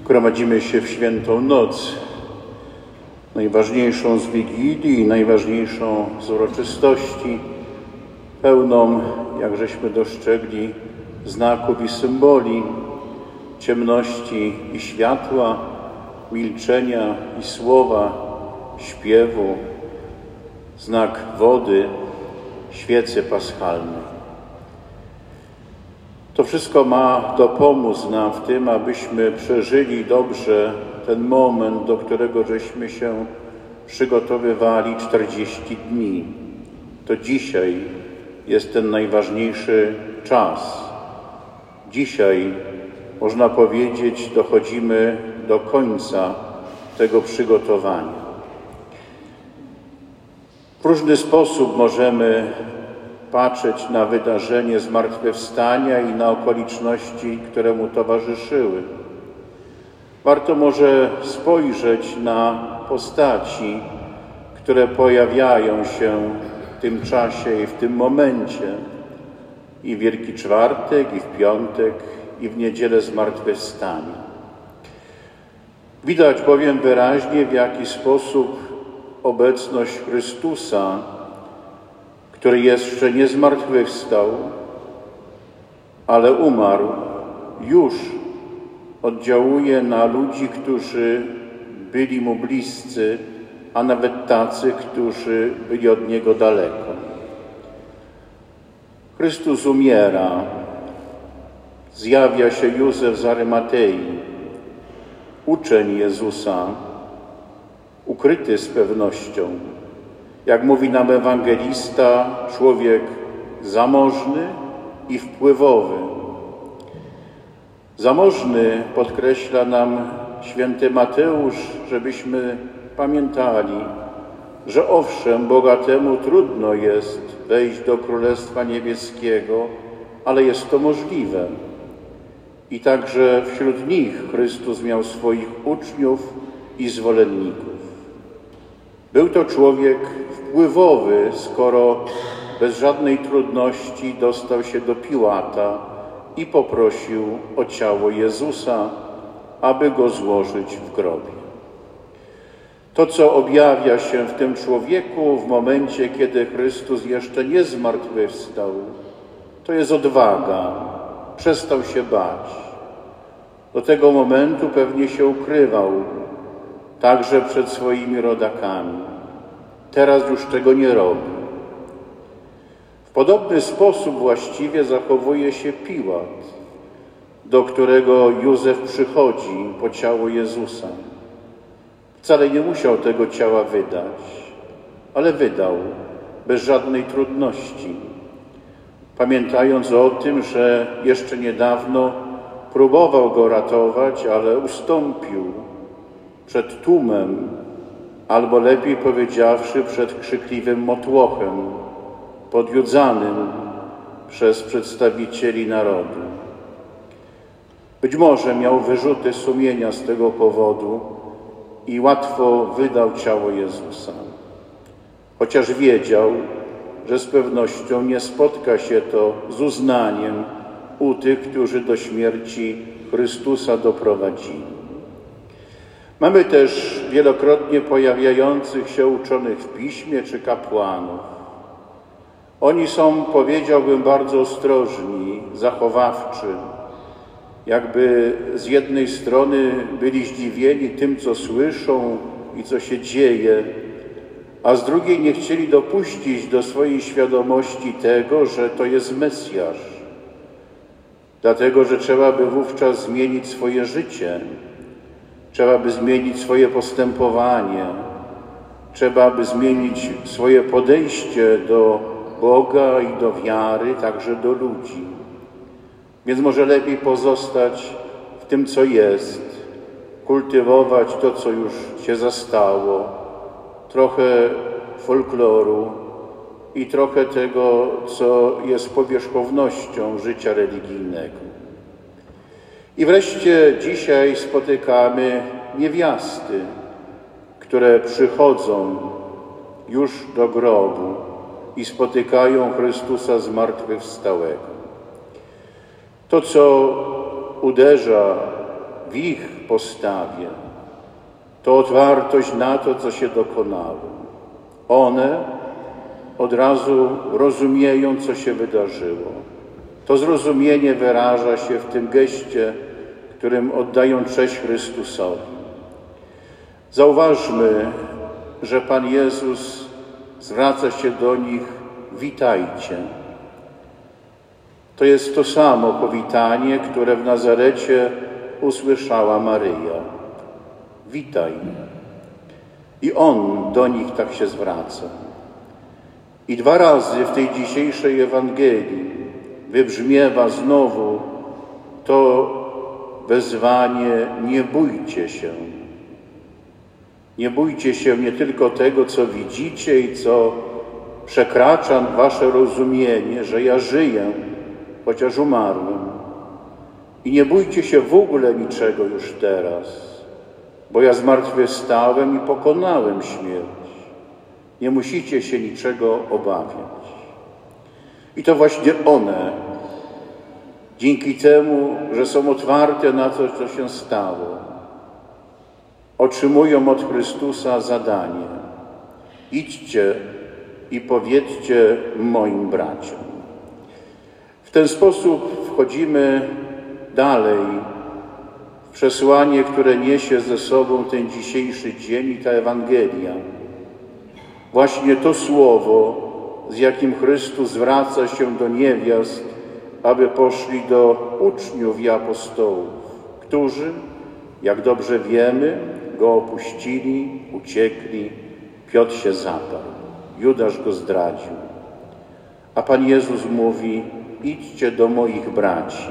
Gromadzimy się w Świętą Noc, najważniejszą z Wigilii i najważniejszą z uroczystości, pełną, jak żeśmy dostrzegli, znaków i symboli, ciemności i światła, milczenia i słowa, śpiewu, znak wody, świecy paschalnej. To wszystko ma dopomóc nam w tym, abyśmy przeżyli dobrze ten moment, do którego żeśmy się przygotowywali 40 dni. To dzisiaj jest ten najważniejszy czas. Dzisiaj, można powiedzieć, dochodzimy do końca tego przygotowania. W różny sposób możemy patrzeć na wydarzenie zmartwychwstania i na okoliczności, które mu towarzyszyły. Warto może spojrzeć na postaci, które pojawiają się w tym czasie i w tym momencie, i w Wielki Czwartek, i w Piątek, i w Niedzielę Zmartwychwstania. Widać bowiem wyraźnie, w jaki sposób obecność Chrystusa, który jeszcze nie zmartwychwstał, ale umarł, już oddziałuje na ludzi, którzy byli mu bliscy, a nawet tacy, którzy byli od Niego daleko. Chrystus umiera, zjawia się Józef z Arymatei, uczeń Jezusa, ukryty z pewnością. Jak mówi nam ewangelista, człowiek zamożny i wpływowy. Zamożny podkreśla nam święty Mateusz, żebyśmy pamiętali, że owszem, bogatemu trudno jest wejść do Królestwa Niebieskiego, ale jest to możliwe. I także wśród nich Chrystus miał swoich uczniów i zwolenników. Był to człowiek wpływowy, skoro bez żadnej trudności dostał się do Piłata i poprosił o ciało Jezusa, aby go złożyć w grobie. To, co objawia się w tym człowieku w momencie, kiedy Chrystus jeszcze nie zmartwychwstał, to jest odwaga. Przestał się bać. Do tego momentu pewnie się ukrywał, także przed swoimi rodakami. Teraz już tego nie robi. W podobny sposób właściwie zachowuje się Piłat, do którego Józef przychodzi po ciało Jezusa. Wcale nie musiał tego ciała wydać, ale wydał bez żadnej trudności, pamiętając o tym, że jeszcze niedawno próbował go ratować, ale ustąpił przed tłumem, albo lepiej powiedziawszy, przed krzykliwym motłochem, podjudzanym przez przedstawicieli narodu. Być może miał wyrzuty sumienia z tego powodu i łatwo wydał ciało Jezusa. Chociaż wiedział, że z pewnością nie spotka się to z uznaniem u tych, którzy do śmierci Chrystusa doprowadzili. Mamy też wielokrotnie pojawiających się uczonych w Piśmie czy kapłanów. Oni są, powiedziałbym, bardzo ostrożni, zachowawczy. Jakby z jednej strony byli zdziwieni tym, co słyszą i co się dzieje, a z drugiej nie chcieli dopuścić do swojej świadomości tego, że to jest Mesjasz. Dlatego, że trzeba by wówczas zmienić swoje życie, trzeba by zmienić swoje postępowanie, trzeba by zmienić swoje podejście do Boga i do wiary, także do ludzi. Więc może lepiej pozostać w tym, co jest, kultywować to, co już się zastało, trochę folkloru i trochę tego, co jest powierzchownością życia religijnego. I wreszcie dzisiaj spotykamy niewiasty, które przychodzą już do grobu i spotykają Chrystusa zmartwychwstałego. To, co uderza w ich postawie, to otwartość na to, co się dokonało. One od razu rozumieją, co się wydarzyło. To zrozumienie wyraża się w tym geście, którym oddają cześć Chrystusowi. Zauważmy, że Pan Jezus zwraca się do nich: witajcie. To jest to samo powitanie, które w Nazarecie usłyszała Maryja. Witaj. I On do nich tak się zwraca. I 2 razy w tej dzisiejszej Ewangelii wybrzmiewa znowu to wezwanie: nie bójcie się. Nie bójcie się nie tylko tego, co widzicie i co przekracza wasze rozumienie, że ja żyję, chociaż umarłem. I nie bójcie się w ogóle niczego już teraz, bo ja zmartwychwstałem i pokonałem śmierć. Nie musicie się niczego obawiać. I to właśnie one, dzięki temu, że są otwarte na to, co się stało, otrzymują od Chrystusa zadanie: idźcie i powiedzcie moim braciom. W ten sposób wchodzimy dalej w przesłanie, które niesie ze sobą ten dzisiejszy dzień i ta Ewangelia. Właśnie to słowo, z jakim Chrystus zwraca się do niewiast, aby poszli do uczniów i apostołów, którzy, jak dobrze wiemy, Go opuścili, uciekli, Piotr się zaparł, Judasz Go zdradził. A Pan Jezus mówi: idźcie do moich braci.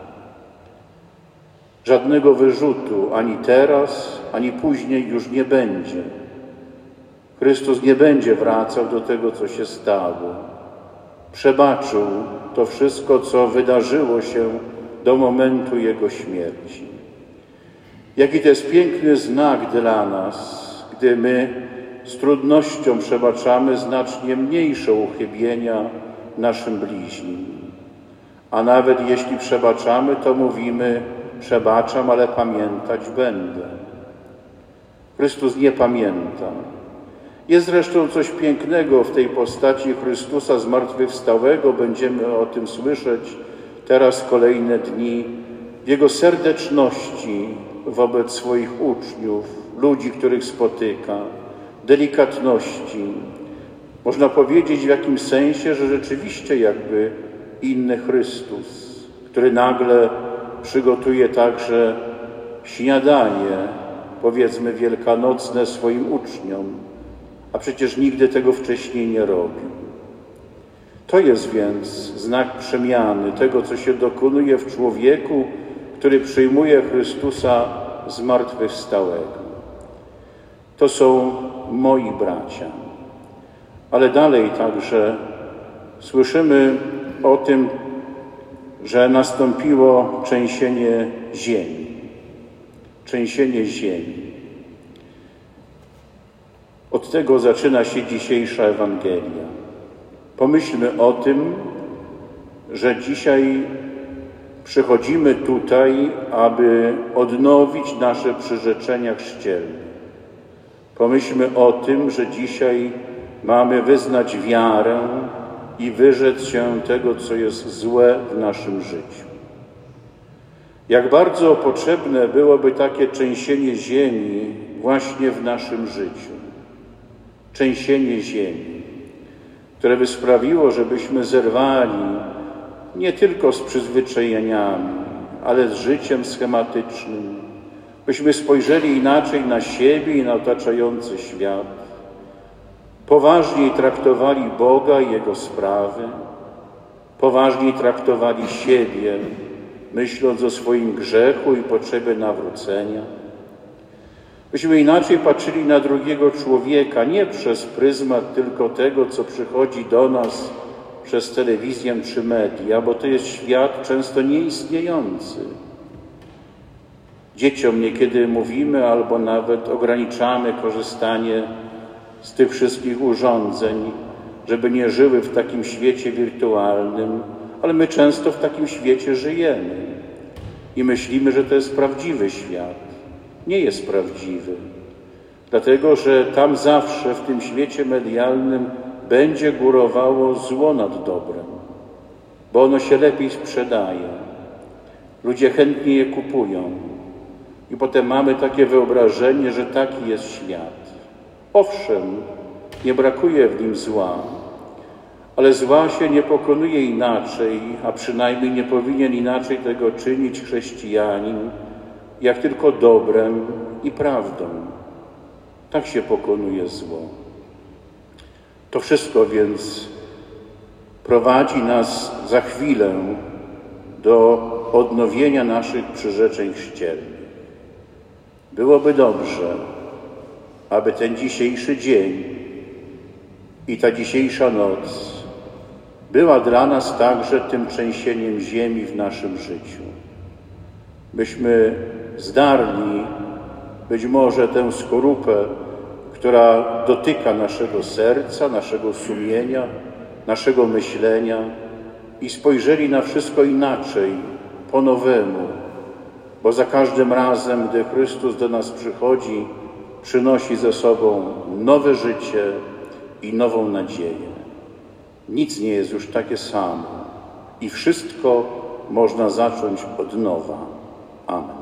Żadnego wyrzutu ani teraz, ani później już nie będzie. Chrystus nie będzie wracał do tego, co się stało. Przebaczył to wszystko, co wydarzyło się do momentu Jego śmierci. Jaki to jest piękny znak dla nas, gdy my z trudnością przebaczamy znacznie mniejsze uchybienia naszym bliźnim. A nawet jeśli przebaczamy, to mówimy: przebaczam, ale pamiętać będę. Chrystus nie pamięta. Jest zresztą coś pięknego w tej postaci Chrystusa zmartwychwstałego. Będziemy o tym słyszeć teraz kolejne dni. W Jego serdeczności wobec swoich uczniów, ludzi, których spotyka, delikatności. Można powiedzieć w jakimś sensie, że rzeczywiście jakby inny Chrystus, który nagle przygotuje także śniadanie, powiedzmy wielkanocne, swoim uczniom, a przecież nigdy tego wcześniej nie robił. To jest więc znak przemiany, tego, co się dokonuje w człowieku, który przyjmuje Chrystusa zmartwychwstałego. To są moi bracia. Ale dalej także słyszymy o tym, że nastąpiło trzęsienie ziemi. Trzęsienie ziemi. Od tego zaczyna się dzisiejsza Ewangelia. Pomyślmy o tym, że dzisiaj przychodzimy tutaj, aby odnowić nasze przyrzeczenia chrzcielne. Pomyślmy o tym, że dzisiaj mamy wyznać wiarę i wyrzec się tego, co jest złe w naszym życiu. Jak bardzo potrzebne byłoby takie trzęsienie ziemi właśnie w naszym życiu. Trzęsienie ziemi, które by sprawiło, żebyśmy zerwali nie tylko z przyzwyczajeniami, ale z życiem schematycznym, byśmy spojrzeli inaczej na siebie i na otaczający świat, poważniej traktowali Boga i Jego sprawy, poważniej traktowali siebie, myśląc o swoim grzechu i potrzebie nawrócenia. Byśmy inaczej patrzyli na drugiego człowieka, nie przez pryzmat tylko tego, co przychodzi do nas przez telewizję czy media, bo to jest świat często nieistniejący. Dzieciom niekiedy mówimy albo nawet ograniczamy korzystanie z tych wszystkich urządzeń, żeby nie żyły w takim świecie wirtualnym, ale my często w takim świecie żyjemy. i myślimy, że to jest prawdziwy świat. Nie jest prawdziwy, dlatego że tam zawsze w tym świecie medialnym będzie górowało zło nad dobrem, bo ono się lepiej sprzedaje. Ludzie chętnie je kupują i potem mamy takie wyobrażenie, że taki jest świat. Owszem, nie brakuje w nim zła, ale zła się nie pokonuje inaczej, a przynajmniej nie powinien inaczej tego czynić chrześcijanin, jak tylko dobrem i prawdą. Tak się pokonuje zło. To wszystko więc prowadzi nas za chwilę do odnowienia naszych przyrzeczeń chrzcielnych. Byłoby dobrze, aby ten dzisiejszy dzień i ta dzisiejsza noc była dla nas także tym trzęsieniem ziemi w naszym życiu. Byśmy zdarli być może tę skorupę, która dotyka naszego serca, naszego sumienia, naszego myślenia i spojrzeli na wszystko inaczej, po nowemu, bo za każdym razem, gdy Chrystus do nas przychodzi, przynosi ze sobą nowe życie i nową nadzieję. Nic nie jest już takie samo i wszystko można zacząć od nowa. Amen.